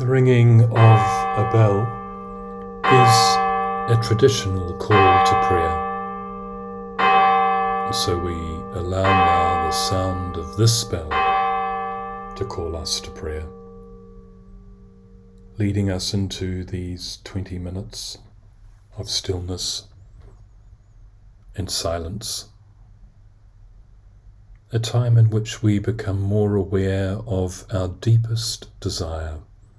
The ringing of a bell is a traditional call to prayer. And so we allow now the sound of this bell to call us to prayer, leading us into these 20 minutes of stillness and silence, a time in which we become more aware of our deepest desire,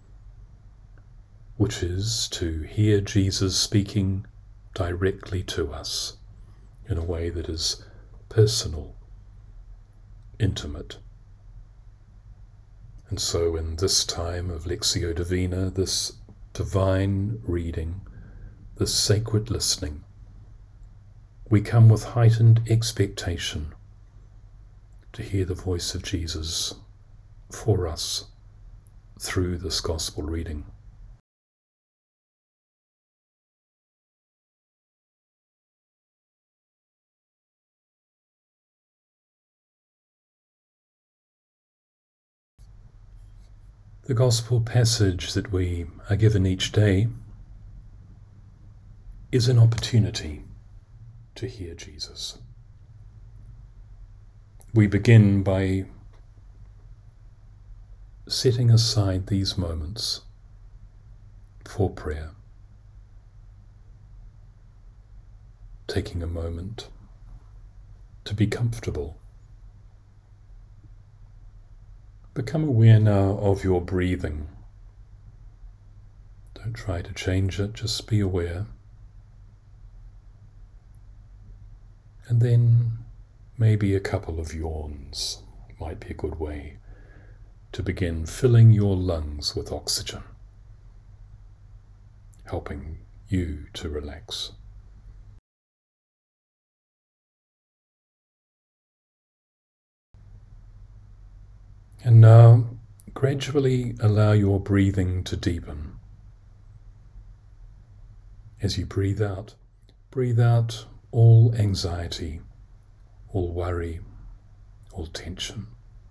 which is to hear Jesus speaking directly to us in a way that is personal, intimate. And so in this time of Lectio Divina, this divine reading, this sacred listening, we come with heightened expectation to hear the voice of Jesus for us through this gospel reading. The gospel passage that we are given each day is an opportunity to hear Jesus. We begin by setting aside these moments for prayer, taking a moment to be comfortable. Become aware now of your breathing. Don't try to change it, just be aware. And then maybe a couple of yawns might be a good way to begin filling your lungs with oxygen, helping you to relax. And now, gradually allow your breathing to deepen. As you breathe out all anxiety, all worry, all tension.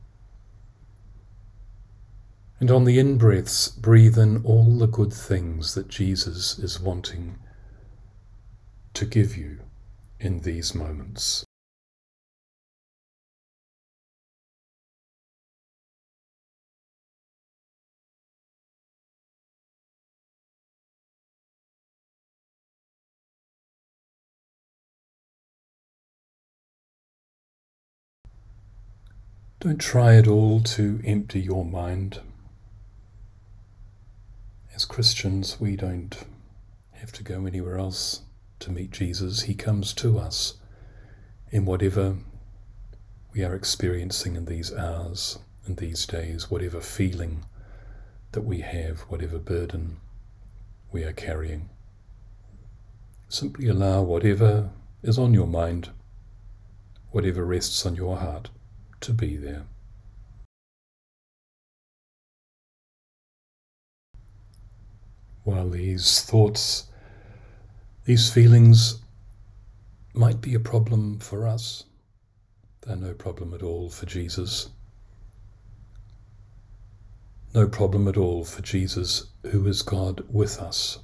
And on the in-breaths, breathe in all the good things that Jesus is wanting to give you in these moments. Don't try at all to empty your mind. As Christians, we don't have to go anywhere else to meet Jesus. He comes to us in whatever we are experiencing in these hours and these days, whatever feeling that we have, whatever burden we are carrying. Simply allow whatever is on your mind, whatever rests on your heart, to be there. While these thoughts, these feelings might be a problem for us, they're no problem at all for Jesus. No problem at all for Jesus, who is God with us.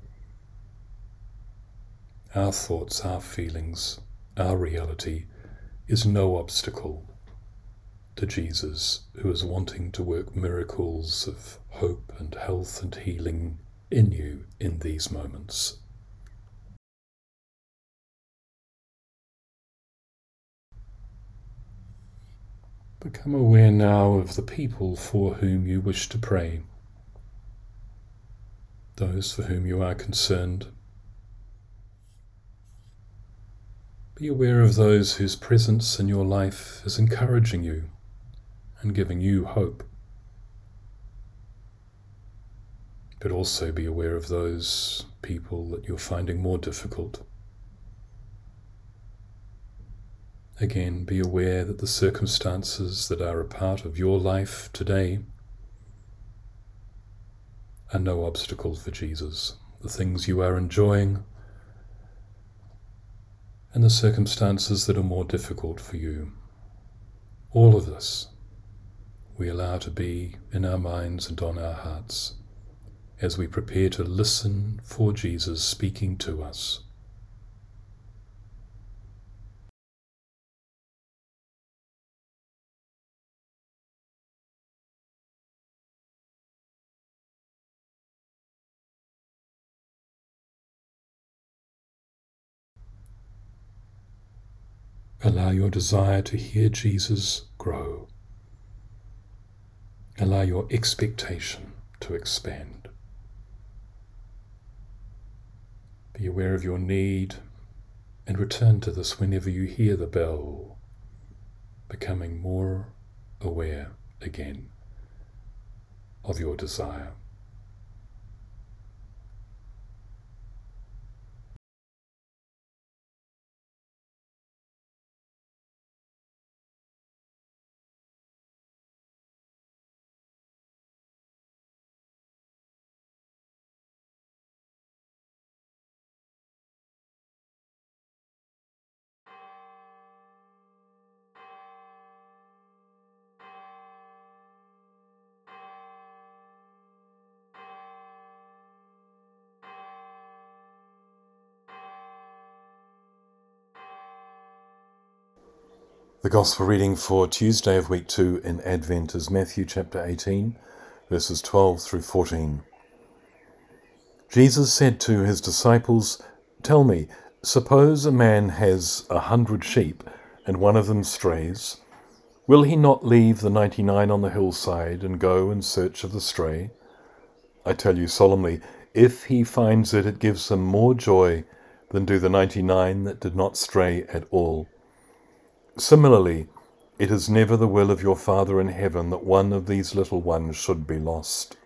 Our thoughts, our feelings, our reality is no obstacle to Jesus, who is wanting to work miracles of hope and health and healing in you in these moments. Become aware now of the people for whom you wish to pray, those for whom you are concerned. Be aware of those whose presence in your life is encouraging you and giving you hope. But also be aware of those people that you're finding more difficult. Again, be aware that the circumstances that are a part of your life today are no obstacle for Jesus. The things you are enjoying and the circumstances that are more difficult for you. All of this we allow to be in our minds and on our hearts as we prepare to listen for Jesus speaking to us. Allow your desire to hear Jesus grow. Allow your expectation to expand. Be aware of your need and return to this whenever you hear the bell, becoming more aware again of your desire. The Gospel reading for Tuesday of week 2 in Advent is Matthew chapter 18, verses 12 through 14. Jesus said to his disciples, "Tell me, suppose a man has 100 sheep and one of them strays. Will he not leave the 99 on the hillside and go in search of the stray? I tell you solemnly, if he finds it, it gives him more joy than do the 99 that did not stray at all. Similarly, it is never the will of your Father in heaven that one of these little ones should be lost."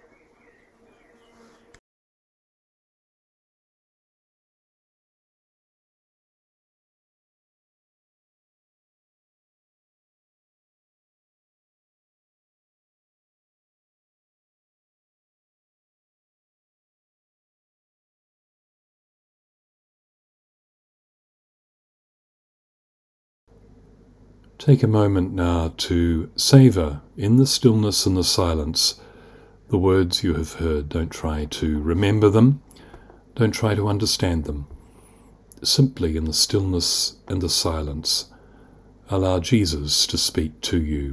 Take a moment now to savour, in the stillness and the silence, the words you have heard. Don't try to remember them. Don't try to understand them. Simply in the stillness and the silence, allow Jesus to speak to you.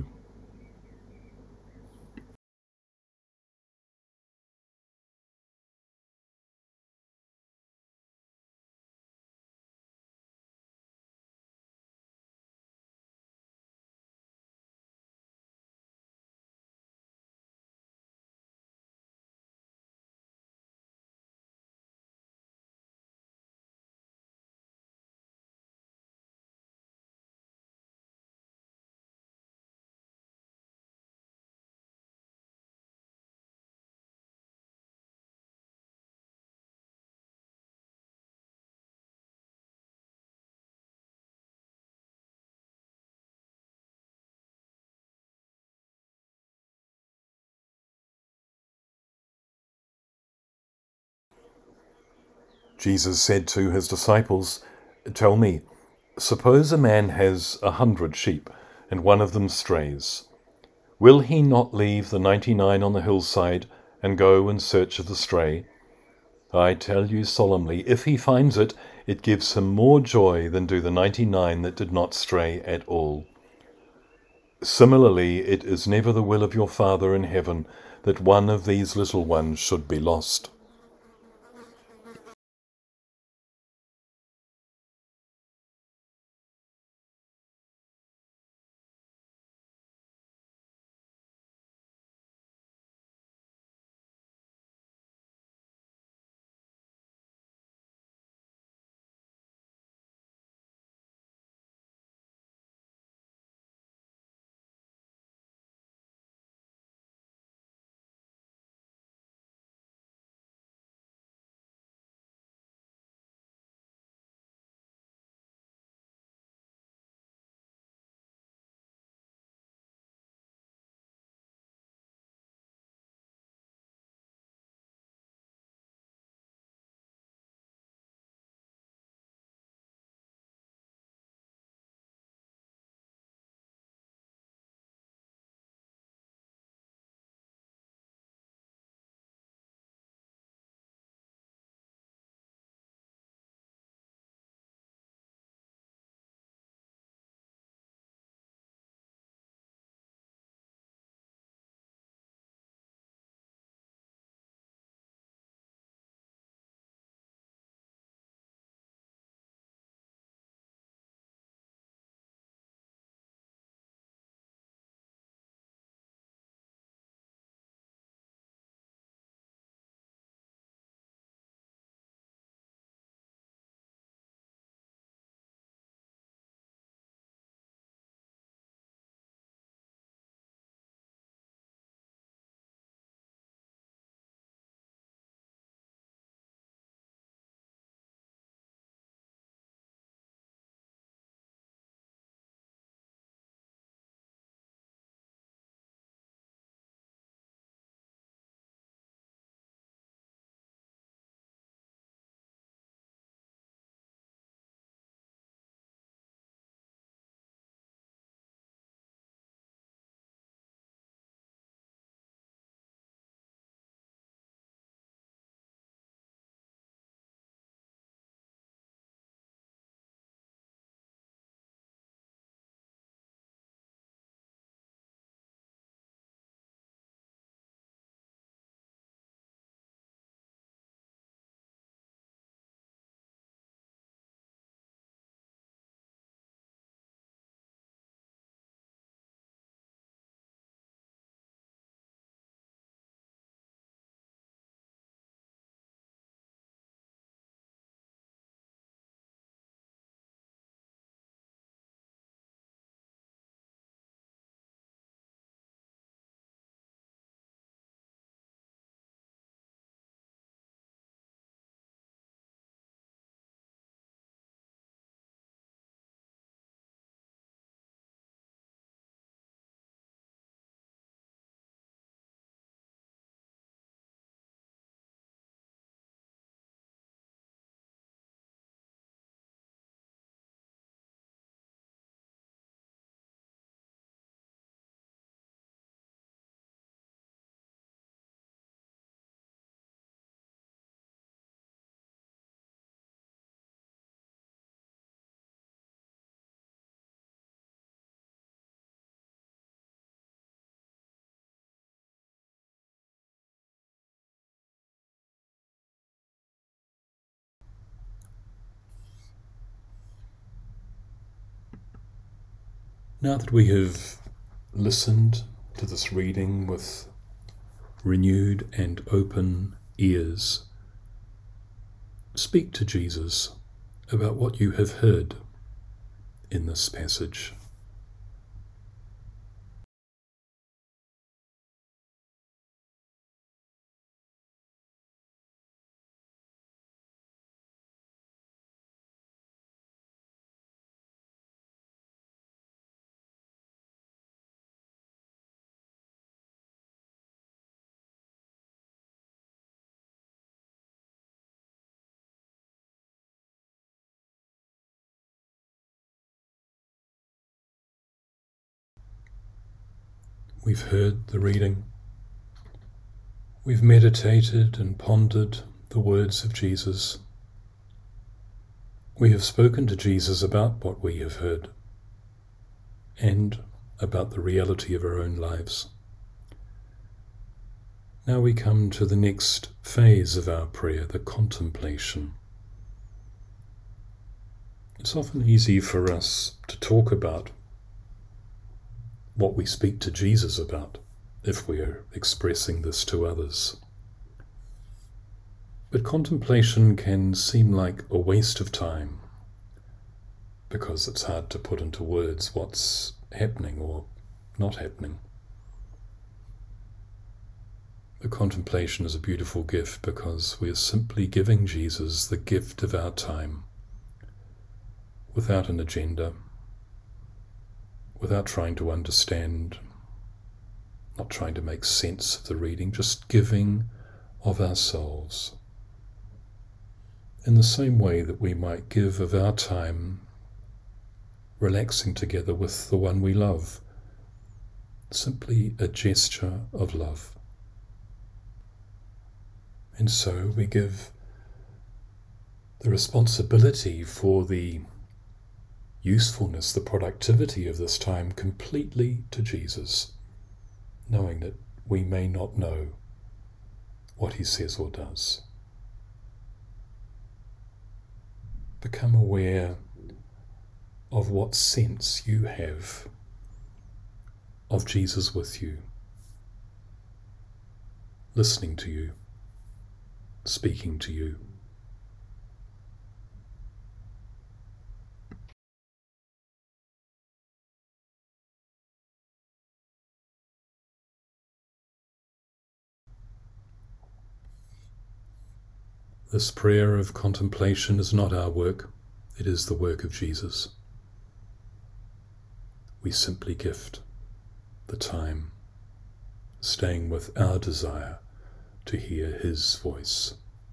Jesus said to his disciples, "Tell me, suppose a man has 100 sheep and one of them strays. Will he not leave the 99 on the hillside and go in search of the stray? I tell you solemnly, if he finds it, it gives him more joy than do the 99 that did not stray at all. Similarly, it is never the will of your Father in heaven that one of these little ones should be lost." Now that we have listened to this reading with renewed and open ears, speak to Jesus about what you have heard in this passage. We've heard the reading. We've meditated and pondered the words of Jesus. We have spoken to Jesus about what we have heard and about the reality of our own lives. Now we come to the next phase of our prayer, the contemplation. It's often easy for us to talk about what we speak to Jesus about if we are expressing this to others. But contemplation can seem like a waste of time because it's hard to put into words what's happening or not happening. The contemplation is a beautiful gift because we are simply giving Jesus the gift of our time without an agenda, without trying to understand, not trying to make sense of the reading, just giving of ourselves. In the same way that we might give of our time relaxing together with the one we love, simply a gesture of love. And so we give the responsibility for the usefulness, the productivity of this time completely to Jesus, knowing that we may not know what he says or does. Become aware of what sense you have of Jesus with you, listening to you, speaking to you. This prayer of contemplation is not our work, it is the work of Jesus. We simply gift the time, staying with our desire to hear his voice.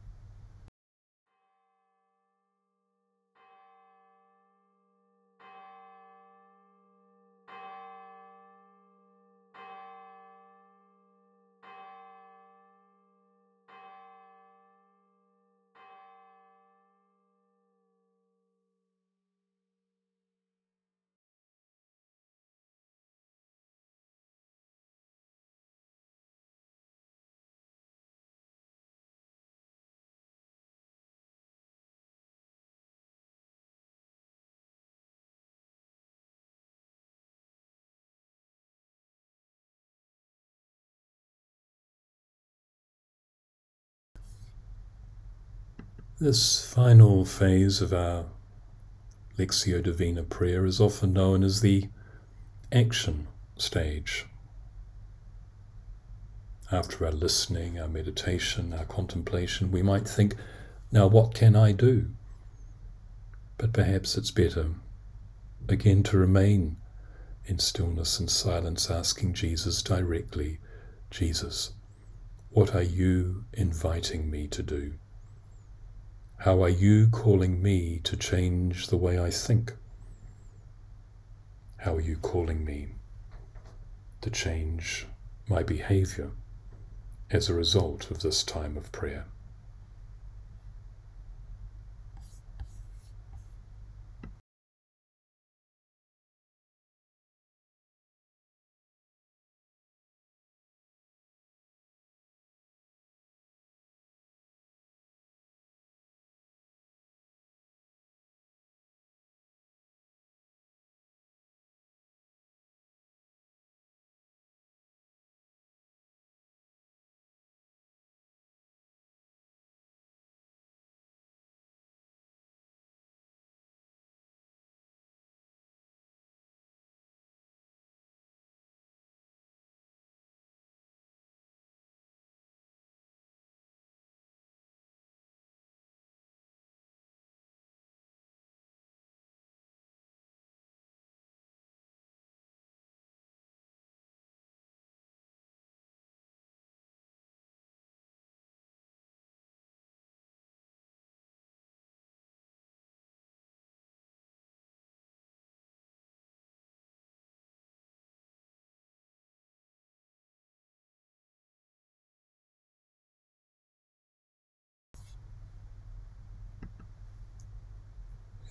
This final phase of our Lectio Divina prayer is often known as the action stage. After our listening, our meditation, our contemplation, we might think, now what can I do? But perhaps it's better, again, to remain in stillness and silence, asking Jesus directly, Jesus, what are you inviting me to do? How are you calling me to change the way I think? How are you calling me to change my behavior as a result of this time of prayer?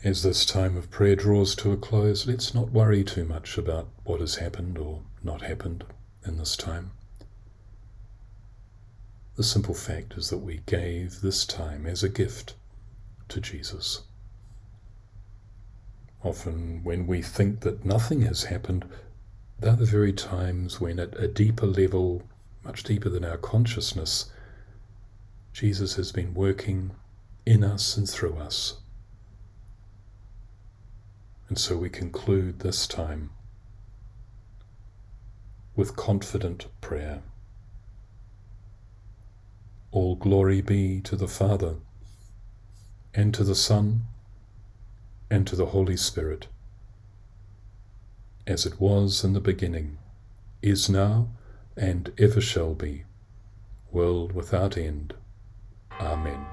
As this time of prayer draws to a close, let's not worry too much about what has happened or not happened in this time. The simple fact is that we gave this time as a gift to Jesus. Often when we think that nothing has happened, they're the very times when at a deeper level, much deeper than our consciousness, Jesus has been working in us and through us. And so we conclude this time with confident prayer. All glory be to the Father, and to the Son, and to the Holy Spirit, as it was in the beginning, is now, and ever shall be, world without end. Amen.